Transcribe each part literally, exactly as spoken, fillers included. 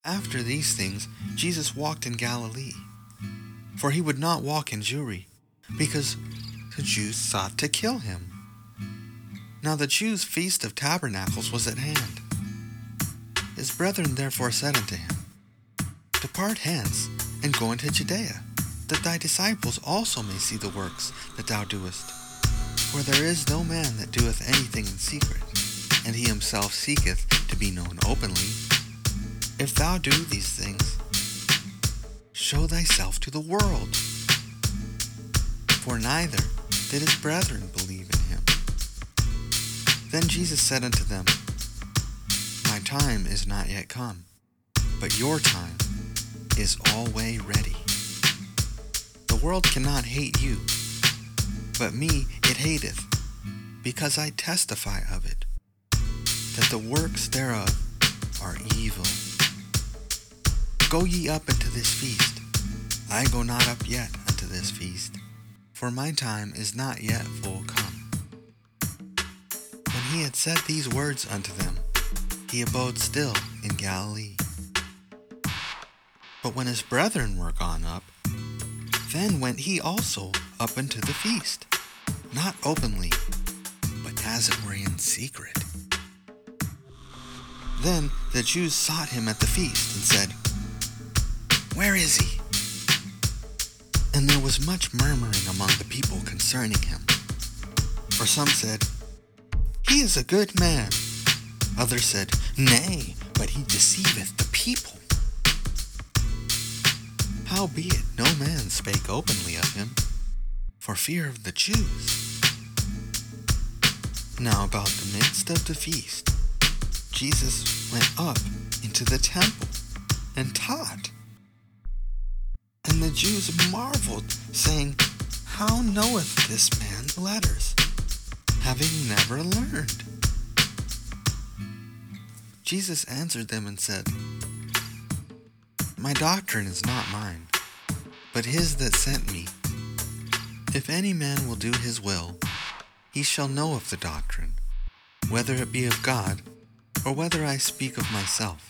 After these things, Jesus walked in Galilee, for he would not walk in Jewry, because the Jews sought to kill him. Now the Jews' feast of tabernacles was at hand. His brethren therefore said unto him, Depart hence, and go into Judea, that thy disciples also may see the works that thou doest. For there is no man that doeth anything in secret, and he himself seeketh to be known openly. If thou do these things, show thyself to the world. For neither did his brethren believe in him. Then Jesus said unto them, My time is not yet come, but your time is always ready. The world cannot hate you, but me it hateth, because I testify of it, that the works thereof are evil. Go ye up into this feast. I go not up yet unto this feast, for my time is not yet full come. When he had said these words unto them, he abode still in Galilee. But when his brethren were gone up, then went he also up unto the feast, not openly, but as it were in secret. Then the Jews sought him at the feast, and said, Where is he? And there was much murmuring among the people concerning him. For some said, He is a good man. Others said, Nay, but he deceiveth the people. Howbeit no man spake openly of him, for fear of the Jews. Now about the midst of the feast, Jesus went up into the temple and taught. And the Jews marveled, saying, How knoweth this man letters, having never learned? Jesus answered them and said, My doctrine is not mine, but his that sent me. If any man will do his will, he shall know of the doctrine, whether it be of God, or whether I speak of myself.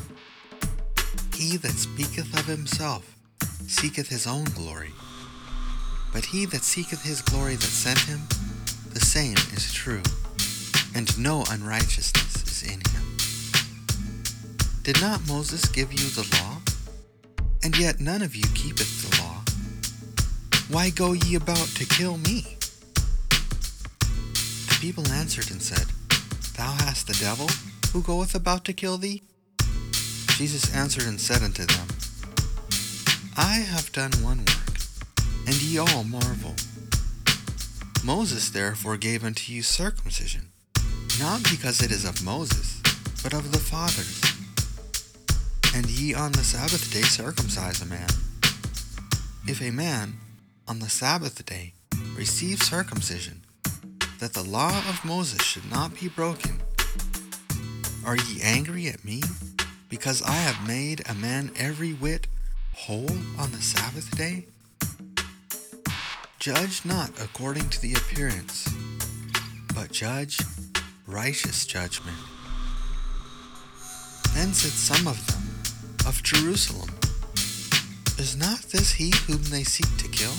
He that speaketh of himself seeketh his own glory, but he that seeketh his glory that sent him, the same is true, and no unrighteousness is in him. Did not Moses give you the law? And yet none of you keepeth the law. Why go ye about to kill me? The people answered and said, Thou hast the devil, who goeth about to kill thee? Jesus answered and said unto them, I have done one work, and ye all marvel. Moses therefore gave unto you circumcision, not because it is of Moses, but of the fathers. And ye on the Sabbath day circumcise a man. If a man on the Sabbath day receive circumcision, that the law of Moses should not be broken, are ye angry at me, because I have made a man every whit whole on the Sabbath day? Judge not according to the appearance, but judge righteous judgment. Then said some of them of Jerusalem, Is not this he whom they seek to kill?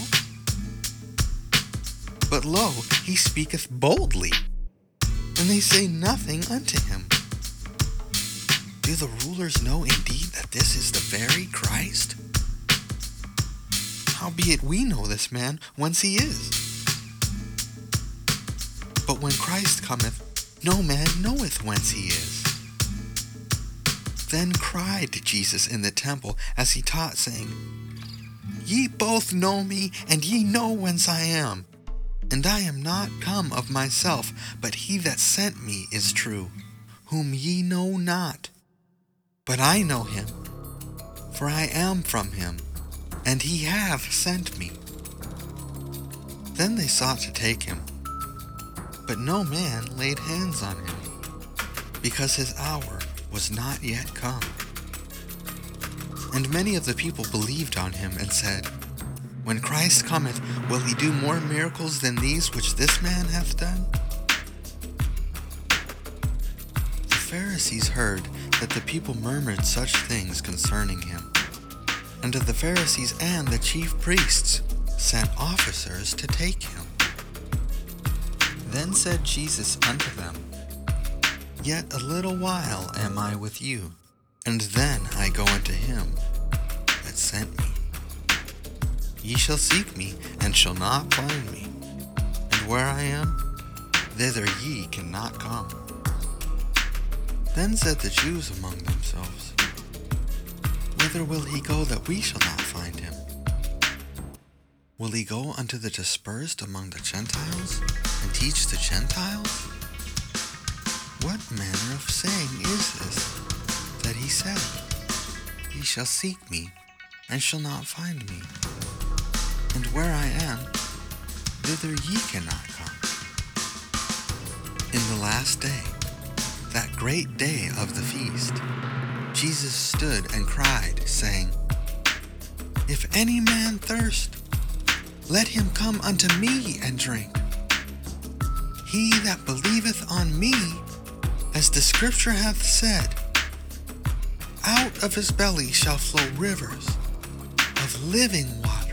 But lo, he speaketh boldly, and they say nothing unto him. Do the rulers know indeed that this is the very Christ? Howbeit we know this man whence he is. But when Christ cometh, no man knoweth whence he is. Then cried Jesus in the temple as he taught, saying, Ye both know me, and ye know whence I am. And I am not come of myself, but he that sent me is true, whom ye know not. But I know him, for I am from him, and he hath sent me. Then they sought to take him, but no man laid hands on him, because his hour was not yet come. And many of the people believed on him, and said, When Christ cometh, will he do more miracles than these which this man hath done? The Pharisees heard that the people murmured such things concerning him. And the Pharisees and the chief priests sent officers to take him. Then said Jesus unto them, Yet a little while am I with you, and then I go unto him that sent me. Ye shall seek me, and shall not find me. And where I am, thither ye cannot come. Then said the Jews among themselves, Whither will he go that we shall not find him? Will he go unto the dispersed among the Gentiles, and teach the Gentiles? What manner of saying is this, that he said, Ye shall seek me, and shall not find me? And where I am, thither ye cannot come. In the last day, that great day of the feast, Jesus stood and cried, saying, If any man thirst, let him come unto me and drink. He that believeth on me, as the Scripture hath said, out of his belly shall flow rivers of living water.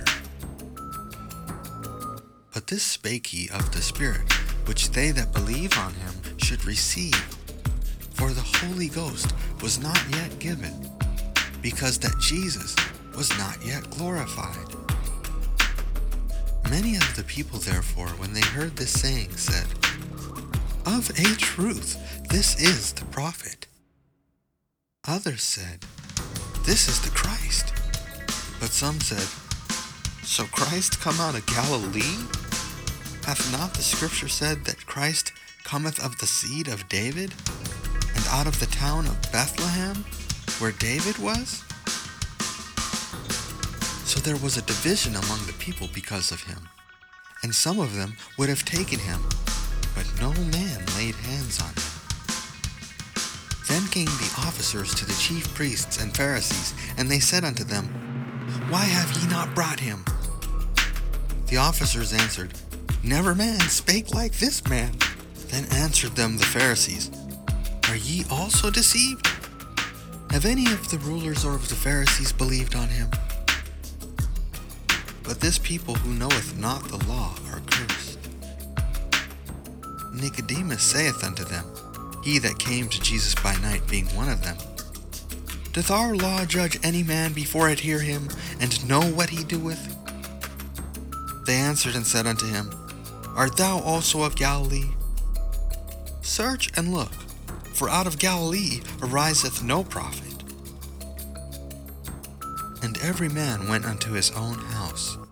But this spake he of the Spirit, which they that believe on him should receive. For the Holy Ghost was not yet given, because that Jesus was not yet glorified. Many of the people therefore, when they heard this saying, said, Of a truth, this is the prophet. Others said, This is the Christ. But some said, So Christ come out of Galilee? Hath not the Scripture said that Christ cometh of the seed of David, and out of the town of Bethlehem, where David was? So there was a division among the people because of him, and some of them would have taken him, but no man laid hands on him. Then came the officers to the chief priests and Pharisees, and they said unto them, Why have ye not brought him? The officers answered, Never man spake like this man. Then answered them the Pharisees, Are ye also deceived? Have any of the rulers or of the Pharisees believed on him? But this people who knoweth not the law are cursed. Nicodemus saith unto them, he that came to Jesus by night being one of them, Doth our law judge any man before it hear him, and know what he doeth? They answered and said unto him, Art thou also of Galilee? Search and look, for out of Galilee ariseth no prophet. And every man went unto his own house.